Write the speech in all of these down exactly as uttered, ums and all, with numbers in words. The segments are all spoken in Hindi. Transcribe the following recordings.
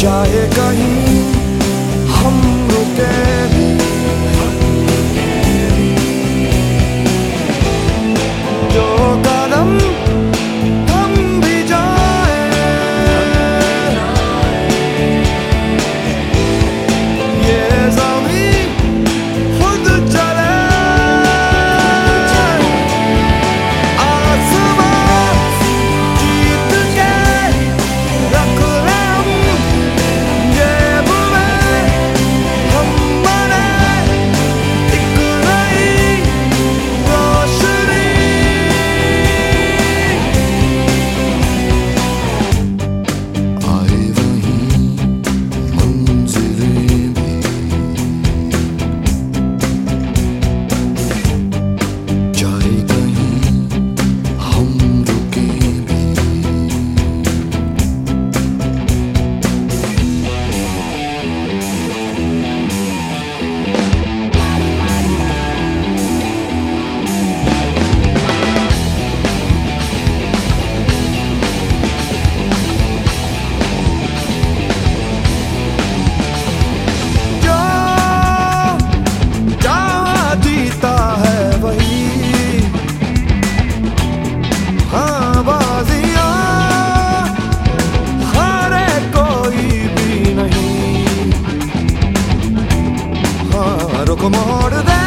चाहे कहीं हम रुके भी, जो कदम हम भी जाए, ये ज़मीं खुद चले, आसमां जीत के रख ले हम जेब में, हम बने एक नई रोशनी। आए वहीं मंजिलें भी, चाहे कहीं हम रुके भी, जो जहाँ जीता है वही, हाँ बाजियाँ हारे कोई भी नहीं, हाँ रुख मोड़ दे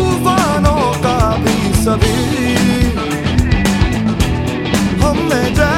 तूफानों का भी सभी, हम में जा